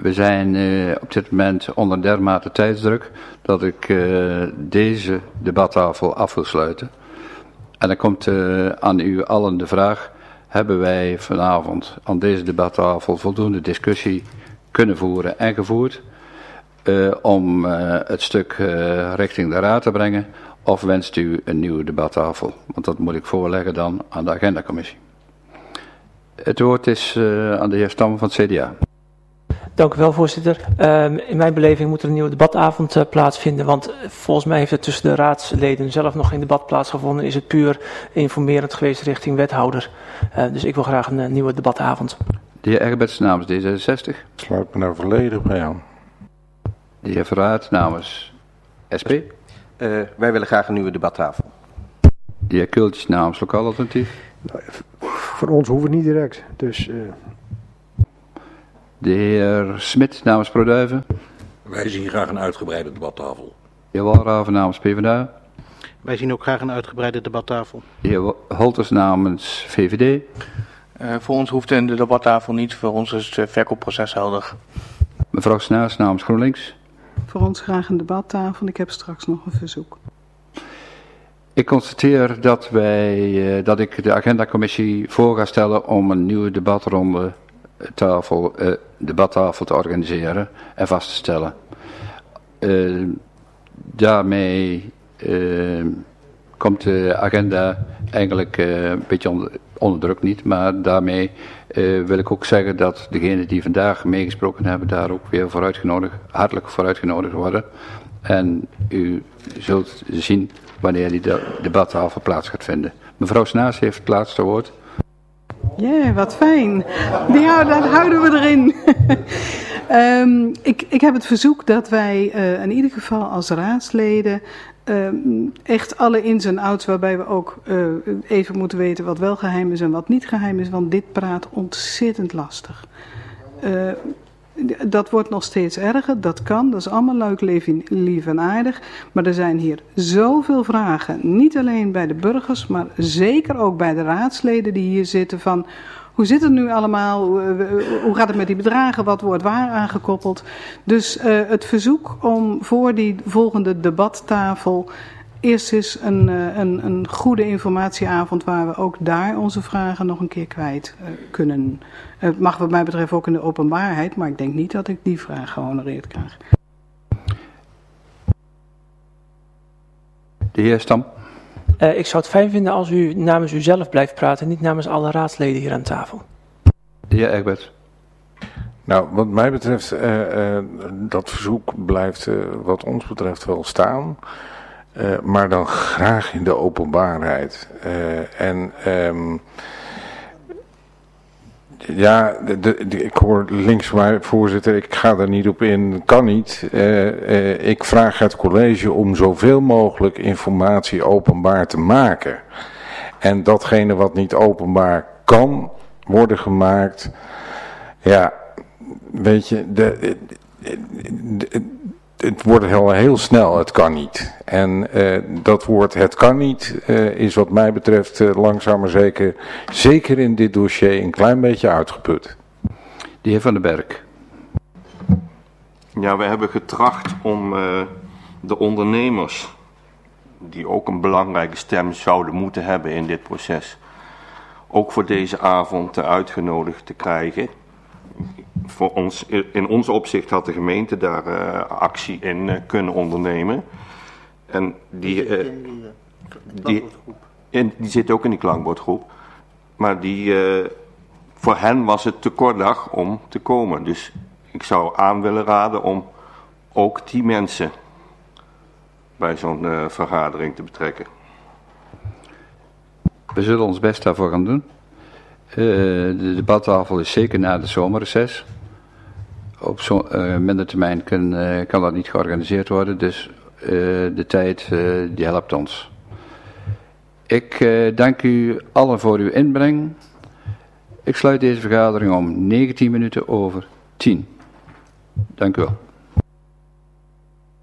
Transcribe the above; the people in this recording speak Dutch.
We zijn op dit moment onder dermate tijdsdruk dat ik deze debattafel af wil sluiten. En dan komt aan u allen de vraag, hebben wij vanavond aan deze debattafel voldoende discussie kunnen voeren en gevoerd om het stuk richting de raad te brengen, of wenst u een nieuwe debattafel? Want dat moet ik voorleggen dan aan de agendacommissie. Het woord is aan de heer Stam van het CDA. Dank u wel, voorzitter. In mijn beleving moet er een nieuwe debatavond plaatsvinden, want volgens mij heeft er tussen de raadsleden zelf nog geen debat plaatsgevonden. Is het puur informerend geweest richting wethouder. Dus ik wil graag een nieuwe debatavond. De heer Egberts namens D66. Sluit me daar volledig bij aan. De heer Verraad namens SP. Wij willen graag een nieuwe debattafel. De heer Kultjes namens Lokaal Alternatief. Nou, voor ons hoeft het niet direct, dus... De heer Smit namens ProDuiven. Wij zien graag een uitgebreide debattafel. De heer Walraven namens PvdA. Wij zien ook graag een uitgebreide debattafel. De heer Holters namens VVD. Voor ons hoeft de debattafel niet, voor ons is het verkoopproces helder. Mevrouw Snaars namens GroenLinks. Voor ons graag een debattafel, ik heb straks nog een verzoek. Ik constateer dat ik de agendacommissie voor ga stellen om een nieuwe debattafel te organiseren en vast te stellen. Daarmee komt de agenda eigenlijk een beetje onder druk niet, maar daarmee wil ik ook zeggen dat degenen die vandaag meegesproken hebben daar ook weer hartelijk voor uitgenodigd worden. En u zult zien wanneer die debattafel plaats gaat vinden. Mevrouw Snaars heeft het laatste woord. Ja, wat fijn. Dat houden we erin. Ik heb het verzoek dat wij in ieder geval als raadsleden echt alle ins en outs, waarbij we ook even moeten weten wat wel geheim is en wat niet geheim is, want dit praat ontzettend lastig. Dat wordt nog steeds erger, dat kan, dat is allemaal leuk, lief en aardig. Maar er zijn hier zoveel vragen, niet alleen bij de burgers, maar zeker ook bij de raadsleden die hier zitten van... Hoe zit het nu allemaal? Hoe gaat het met die bedragen? Wat wordt waar aangekoppeld? Dus het verzoek om voor die volgende debattafel eerst eens een goede informatieavond waar we ook daar onze vragen nog een keer kwijt kunnen. Het mag wat mij betreft ook in de openbaarheid, maar ik denk niet dat ik die vraag gehonoreerd krijg. De heer Stam. Ik zou het fijn vinden als u namens uzelf blijft praten, niet namens alle raadsleden hier aan tafel. De heer Egbert. Nou, wat mij betreft, dat verzoek blijft wat ons betreft wel staan. Maar dan graag in de openbaarheid. Ik hoor links van mij, voorzitter, ik ga daar niet op in, kan niet. Ik vraag het college om zoveel mogelijk informatie openbaar te maken. En datgene wat niet openbaar kan worden gemaakt, ja, weet je, het wordt heel snel, het kan niet. En dat woord het kan niet is wat mij betreft langzaam maar zeker in dit dossier een klein beetje uitgeput. De heer Van den Berg. Ja, we hebben getracht om de ondernemers, die ook een belangrijke stem zouden moeten hebben in dit proces, ook voor deze avond uitgenodigd te krijgen. Voor ons, in ons opzicht had de gemeente daar actie in kunnen ondernemen. En die zit ook in die klankbordgroep. Maar voor hen was het te kort dag om te komen. Dus ik zou aan willen raden om ook die mensen bij zo'n vergadering te betrekken. We zullen ons best daarvoor gaan doen. De debattafel is zeker na de zomerreces. Op zo'n minder termijn kan dat niet georganiseerd worden, dus de tijd die helpt ons. Ik dank u allen voor uw inbreng. Ik sluit deze vergadering om 19 minuten over 10. Dank u wel.